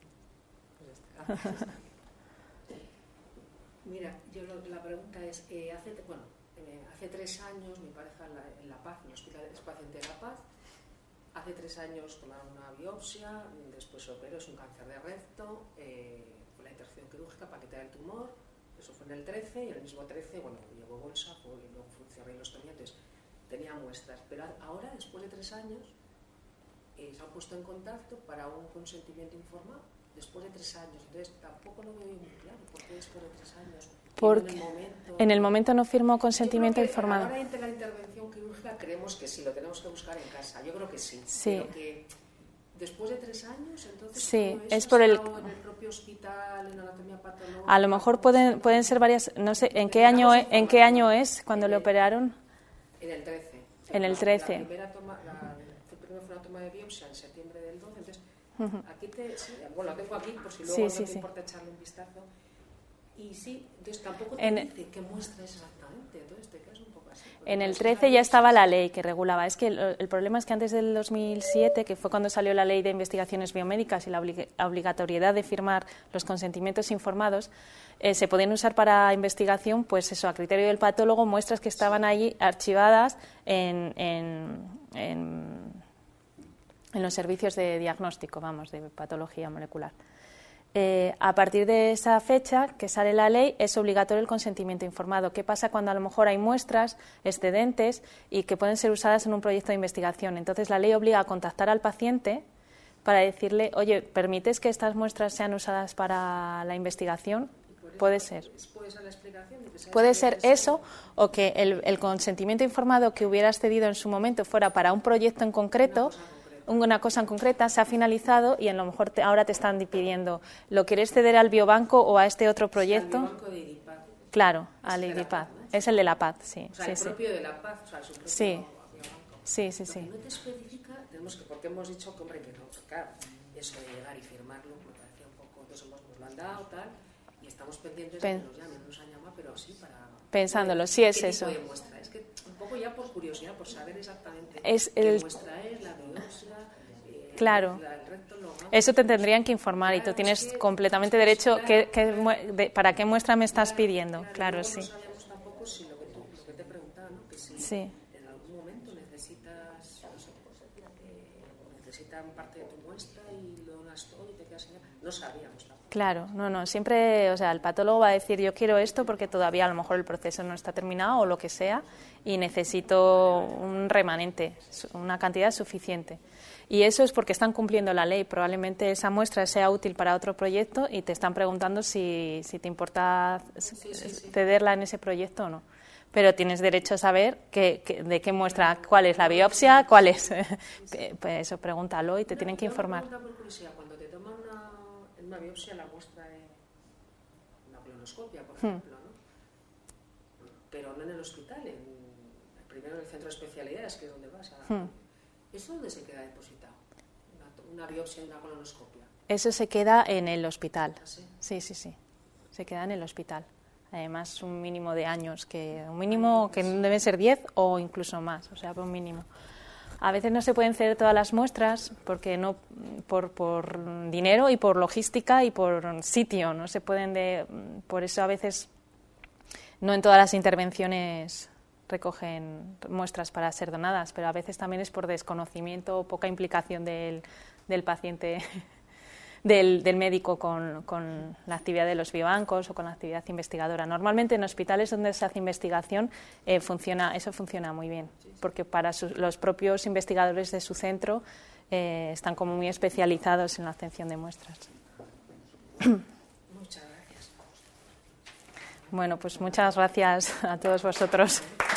Mira, la pregunta es, hace 3 años mi pareja en La Paz, en el hospital es paciente de La Paz, hace 3 años tomaron una biopsia, después se operó, es un cáncer de recto, fue la intervención quirúrgica para quitar el tumor, eso fue en el 13 y en el mismo 13, llevó bolsa, y luego fue cerrillostomía, entonces tenía muestras, pero ahora, después de 3 años, se han puesto en contacto para un consentimiento informado. Después de 3 años, entonces tampoco lo veo muy claro. ¿Por qué después de 3 años? Porque en el momento no firmó consentimiento informado. Ahora entre la intervención quirúrgica creemos que sí, lo tenemos que buscar en casa. Yo creo que sí. Sí. Pero que después de 3 años, entonces sí, es por en el propio hospital, en anatomía patológica. A lo mejor pueden ser varias. No sé, ¿en qué año es cuando le operaron? En el 13. En el 13. La primera fue una toma de biopsia en septiembre del 12, entonces aquí lo tengo aquí por si luego no te importa echarle un vistazo. Y sí, entonces tampoco te dice qué muestra es exactamente, entonces te quedas un poco así. En el 13 ya estaba la ley que regulaba. Es que el problema es que antes del 2007, que fue cuando salió la ley de investigaciones biomédicas y la obligatoriedad de firmar los consentimientos informados, se podían usar para investigación, pues eso, a criterio del patólogo, muestras que estaban allí archivadas en los servicios de diagnóstico, de patología molecular. A partir de esa fecha que sale la ley es obligatorio el consentimiento informado. ¿Qué pasa cuando a lo mejor hay muestras excedentes y que pueden ser usadas en un proyecto de investigación? Entonces la ley obliga a contactar al paciente para decirle, oye, ¿permites que estas muestras sean usadas para la investigación? Puede ser. Puede ser eso, o que el consentimiento informado que hubieras cedido en su momento fuera para un proyecto en concreto, una cosa en concreta, se ha finalizado y a lo mejor ahora te están pidiendo, ¿lo quieres ceder al biobanco o a este otro proyecto? Al biobanco de IDIPAC, Claro, al IDIPAD. Es el de la paz, sí. O sea, sí, el propio de la paz, o sea, su propio sí. biobanco. Sí, sí, Lo sí. que no te especifica, tenemos que, porque hemos dicho que, hombre, que no, claro, eso de llegar y firmarlo, me parecía un poco, entonces nos lo han dado, tal, y estamos pendientes de que nos llamen, no nos han llamado, pero sí para... Pensándolo, sí es eso. ¿Qué tipo de muestra? Es que un poco ya por curiosidad, por saber exactamente Es qué el... muestra es, la biopsia, Claro. el recto, lo más... Eso te tendrían que informar y tú tienes completamente derecho. ¿Para qué muestra me estás pidiendo? Claro, sí. No sabíamos tampoco si lo que te preguntaba, ¿no? Que si sí. en algún momento necesitas, no sé, necesitan parte de tu muestra y lo donas todo y te quedas sin nada. No sabíamos tampoco. Claro, no, siempre, o sea, el patólogo va a decir yo quiero esto porque todavía a lo mejor el proceso no está terminado o lo que sea y necesito un remanente, una cantidad suficiente. Y eso es porque están cumpliendo la ley. Probablemente esa muestra sea útil para otro proyecto y te están preguntando si te importa cederla en ese proyecto o no. Pero tienes derecho a saber de qué muestra, cuál es la biopsia, cuál es. Pues eso, pregúntalo y te tienen que informar. Por curiosidad, cuando te toman una biopsia, la muestra de una colonoscopia, por ejemplo, ¿no? Pero no en el hospital, primero en el centro de especialidades, que es donde vas a... ¿Eso dónde se queda depositado? Una biopsia y una colonoscopia. Eso se queda en el hospital. ¿Ah, sí? Sí. Se queda en el hospital. Además, un mínimo de años, un mínimo que deben ser 10 o incluso más, o sea, un mínimo. A veces no se pueden ceder todas las muestras porque no por dinero y por logística y por sitio. No se pueden por eso a veces no en todas las intervenciones recogen muestras para ser donadas, pero a veces también es por desconocimiento o poca implicación del paciente, del médico con la actividad de los biobancos o con la actividad investigadora. Normalmente en hospitales donde se hace investigación eso funciona muy bien, porque para los propios investigadores de su centro están como muy especializados en la obtención de muestras. Muchas gracias. Bueno, pues muchas gracias a todos vosotros.